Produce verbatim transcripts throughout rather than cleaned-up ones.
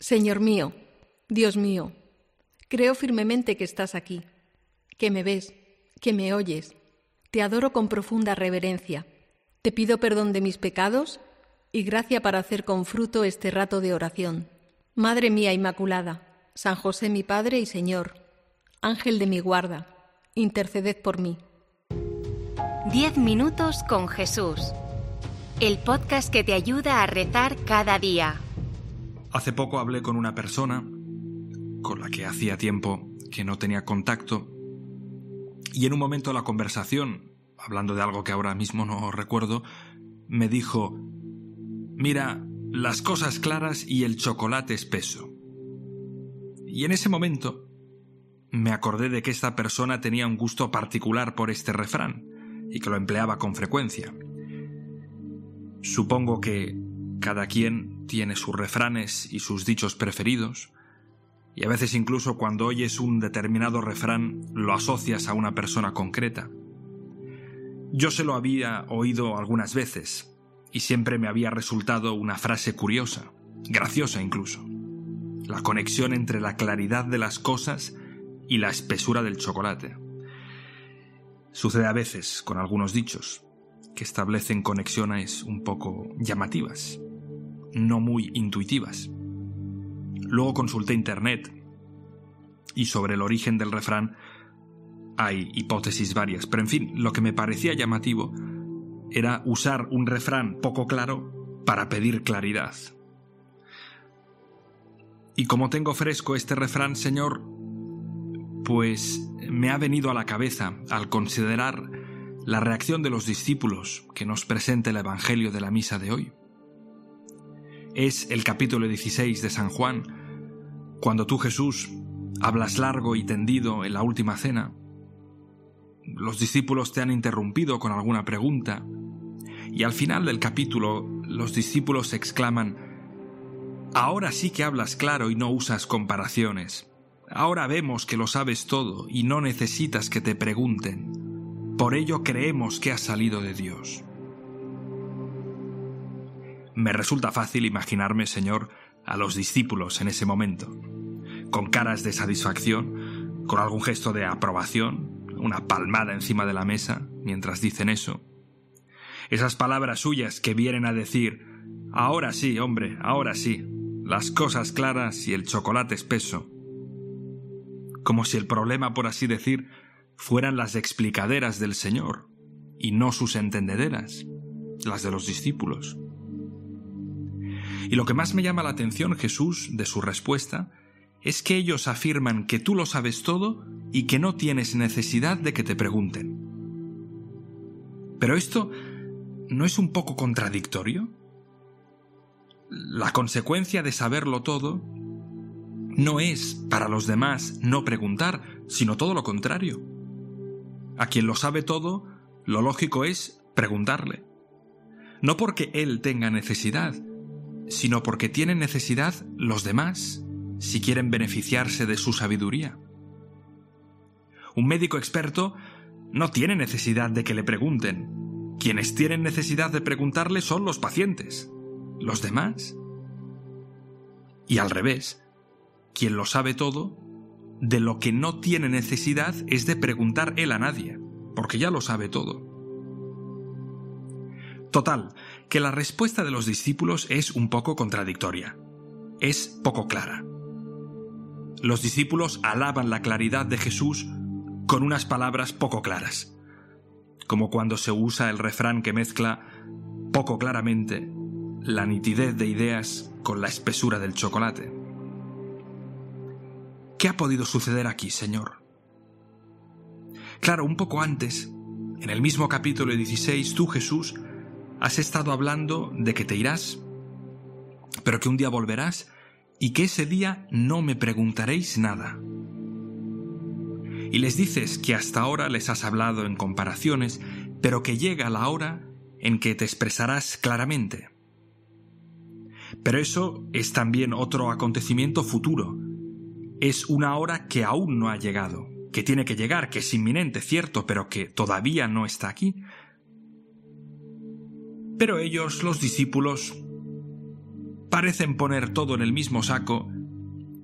Señor mío, Dios mío, creo firmemente que estás aquí, que me ves, que me oyes. Te adoro con profunda reverencia. Te pido perdón de mis pecados y gracia para hacer con fruto este rato de oración. Madre mía Inmaculada, San José mi Padre y Señor, Ángel de mi guarda, interceded por mí. Diez minutos con Jesús. El podcast que te ayuda a rezar cada día. Hace poco hablé con una persona con la que hacía tiempo que no tenía contacto y en un momento de la conversación, hablando de algo que ahora mismo no recuerdo, me dijo: mira, las cosas claras y el chocolate espeso. Y en ese momento me acordé de que esta persona tenía un gusto particular por este refrán y que lo empleaba con frecuencia. Supongo que cada quien tiene sus refranes y sus dichos preferidos, y a veces incluso cuando oyes un determinado refrán lo asocias a una persona concreta. Yo se lo había oído algunas veces, y siempre me había resultado una frase curiosa, graciosa incluso: la conexión entre la claridad de las cosas y la espesura del chocolate. Sucede a veces con algunos dichos que establecen conexiones un poco llamativas, no muy intuitivas. Luego consulté internet y sobre el origen del refrán hay hipótesis varias, pero en fin, lo que me parecía llamativo era usar un refrán poco claro para pedir claridad. Y como tengo fresco este refrán, Señor, pues me ha venido a la cabeza al considerar la reacción de los discípulos que nos presenta el Evangelio de la misa de hoy. Es el capítulo dieciséis de San Juan, cuando tú, Jesús, hablas largo y tendido en la última cena. Los discípulos te han interrumpido con alguna pregunta y al final del capítulo los discípulos exclaman: ahora sí que hablas claro y no usas comparaciones. Ahora vemos que lo sabes todo y no necesitas que te pregunten. Por ello creemos que has salido de Dios. Me resulta fácil imaginarme, Señor, a los discípulos en ese momento, con caras de satisfacción, con algún gesto de aprobación, una palmada encima de la mesa mientras dicen eso. Esas palabras suyas que vienen a decir: ahora sí, hombre, ahora sí, las cosas claras y el chocolate espeso. Como si el problema, por así decir, fueran las explicaderas del Señor y no sus entendederas, las de los discípulos. Y lo que más me llama la atención, Jesús, de su respuesta, es que ellos afirman que tú lo sabes todo y que no tienes necesidad de que te pregunten. Pero esto, ¿no es un poco contradictorio? La consecuencia de saberlo todo no es, para los demás, no preguntar, sino todo lo contrario. A quien lo sabe todo, lo lógico es preguntarle. No porque él tenga necesidad, sino porque tienen necesidad los demás, si quieren beneficiarse de su sabiduría. Un médico experto no tiene necesidad de que le pregunten. Quienes tienen necesidad de preguntarle son los pacientes, los demás. Y al revés, quien lo sabe todo, de lo que no tiene necesidad es de preguntar él a nadie, porque ya lo sabe todo. Total, que la respuesta de los discípulos es un poco contradictoria, es poco clara. Los discípulos alaban la claridad de Jesús con unas palabras poco claras, como cuando se usa el refrán que mezcla poco claramente la nitidez de ideas con la espesura del chocolate. ¿Qué ha podido suceder aquí, Señor? Claro, un poco antes, en el mismo capítulo dieciséis, tú, Jesús, has estado hablando de que te irás, pero que un día volverás y que ese día no me preguntaréis nada. Y les dices que hasta ahora les has hablado en comparaciones, pero que llega la hora en que te expresarás claramente. Pero eso es también otro acontecimiento futuro. Es una hora que aún no ha llegado, que tiene que llegar, que es inminente, cierto, pero que todavía no está aquí. Pero ellos, los discípulos, parecen poner todo en el mismo saco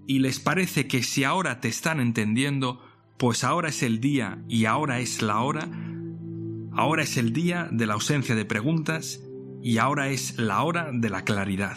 y les parece que si ahora te están entendiendo, pues ahora es el día y ahora es la hora, ahora es el día de la ausencia de preguntas y ahora es la hora de la claridad.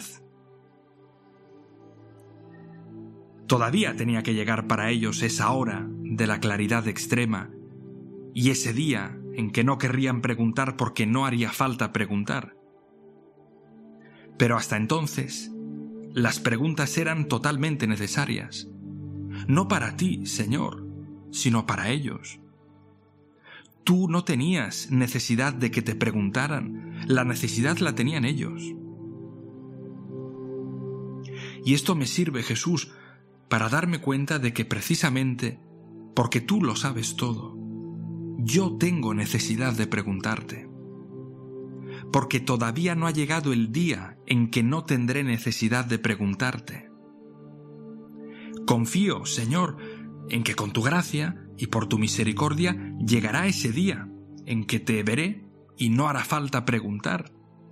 Todavía tenía que llegar para ellos esa hora de la claridad extrema y ese día en que no querrían preguntar porque no haría falta preguntar. Pero hasta entonces, las preguntas eran totalmente necesarias. No para ti, Señor, sino para ellos. Tú no tenías necesidad de que te preguntaran, la necesidad la tenían ellos. Y esto me sirve, Jesús, para darme cuenta de que precisamente, porque tú lo sabes todo, yo tengo necesidad de preguntarte. Porque todavía no ha llegado el día en que no tendré necesidad de preguntarte. Confío, Señor, en que con tu gracia y por tu misericordia llegará ese día en que te veré y no hará falta preguntar.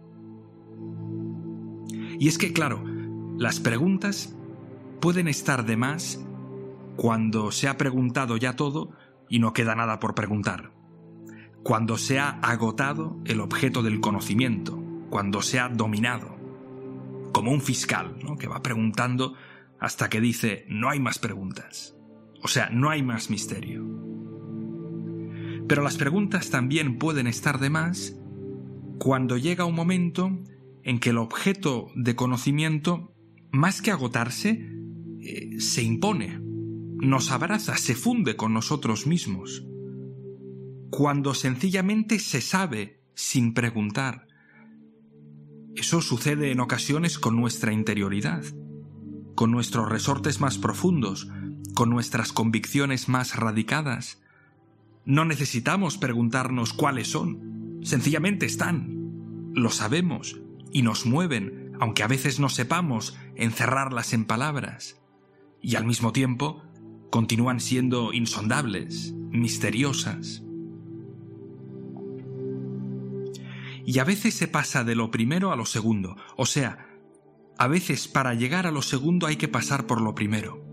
Y es que, claro, las preguntas pueden estar de más cuando se ha preguntado ya todo y no queda nada por preguntar. Cuando se ha agotado el objeto del conocimiento, cuando se ha dominado, como un fiscal, ¿no?, que va preguntando hasta que dice no hay más preguntas, o sea, no hay más misterio. Pero las preguntas también pueden estar de más cuando llega un momento en que el objeto de conocimiento, más que agotarse, eh, se impone, nos abraza, se funde con nosotros mismos. Cuando sencillamente se sabe sin preguntar. Eso sucede en ocasiones con nuestra interioridad, con nuestros resortes más profundos, con nuestras convicciones más radicadas. No necesitamos preguntarnos cuáles son, sencillamente están, lo sabemos y nos mueven, aunque a veces no sepamos encerrarlas en palabras, y al mismo tiempo continúan siendo insondables, misteriosas. Y a veces se pasa de lo primero a lo segundo, o sea, a veces para llegar a lo segundo hay que pasar por lo primero.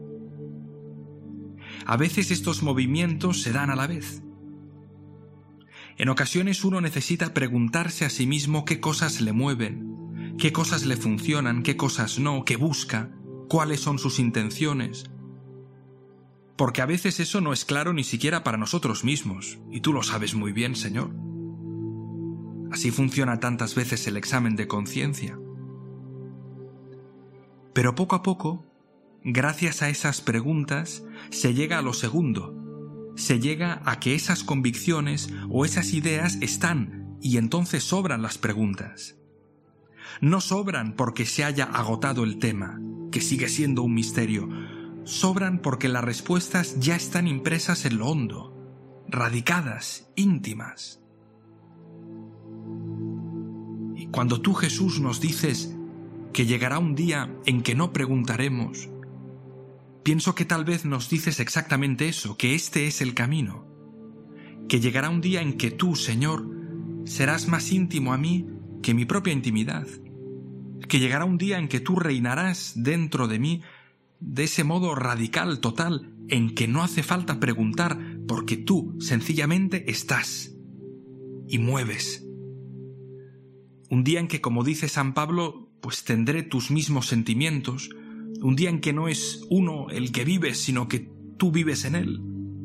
A veces estos movimientos se dan a la vez. En ocasiones uno necesita preguntarse a sí mismo qué cosas le mueven, qué cosas le funcionan, qué cosas no, qué busca, cuáles son sus intenciones. Porque a veces eso no es claro ni siquiera para nosotros mismos, y tú lo sabes muy bien, Señor. Así funciona tantas veces el examen de conciencia. Pero poco a poco, gracias a esas preguntas, se llega a lo segundo. Se llega a que esas convicciones o esas ideas están, y entonces sobran las preguntas. No sobran porque se haya agotado el tema, que sigue siendo un misterio. Sobran porque las respuestas ya están impresas en lo hondo, radicadas, íntimas. Y cuando tú, Jesús, nos dices que llegará un día en que no preguntaremos, pienso que tal vez nos dices exactamente eso, que este es el camino, que llegará un día en que tú, Señor, serás más íntimo a mí que mi propia intimidad, que llegará un día en que tú reinarás dentro de mí de ese modo radical, total, en que no hace falta preguntar, porque tú sencillamente estás y mueves. Un día en que, como dice San Pablo, pues tendré tus mismos sentimientos, un día en que no es uno el que vive, sino que tú vives en él.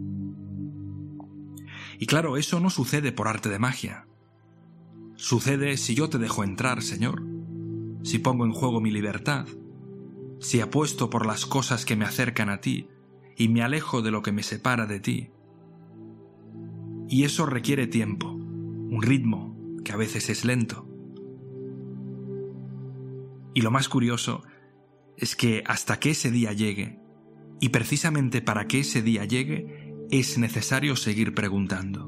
Y claro, eso no sucede por arte de magia. Sucede si yo te dejo entrar, Señor, si pongo en juego mi libertad, si apuesto por las cosas que me acercan a ti y me alejo de lo que me separa de ti. Y eso requiere tiempo, un ritmo que a veces es lento. Y lo más curioso es que hasta que ese día llegue, y precisamente para que ese día llegue, es necesario seguir preguntando.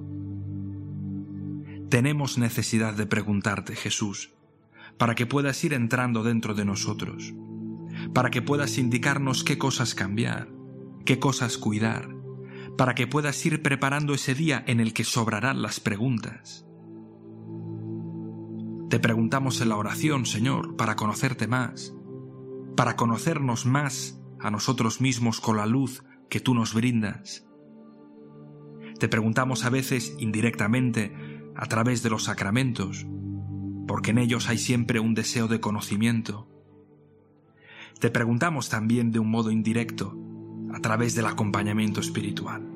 Tenemos necesidad de preguntarte, Jesús, para que puedas ir entrando dentro de nosotros, para que puedas indicarnos qué cosas cambiar, qué cosas cuidar, para que puedas ir preparando ese día en el que sobrarán las preguntas. Te preguntamos en la oración, Señor, para conocerte más, para conocernos más a nosotros mismos con la luz que tú nos brindas. Te preguntamos a veces indirectamente a través de los sacramentos, porque en ellos hay siempre un deseo de conocimiento. Te preguntamos también de un modo indirecto a través del acompañamiento espiritual.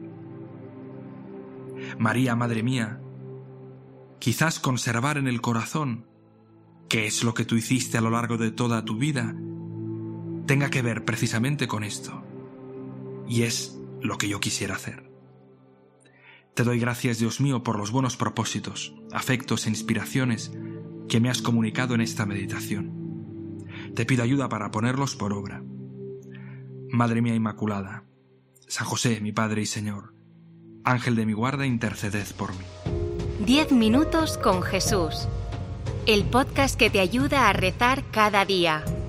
María, Madre mía, quizás conservar en el corazón qué es lo que tú hiciste a lo largo de toda tu vida tenga que ver precisamente con esto, y es lo que yo quisiera hacer. Te doy gracias, Dios mío, por los buenos propósitos, afectos e inspiraciones que me has comunicado en esta meditación. Te pido ayuda para ponerlos por obra. Madre mía Inmaculada, San José, mi Padre y Señor, Ángel de mi guarda, interceded por mí. Diez minutos con Jesús. El podcast que te ayuda a rezar cada día.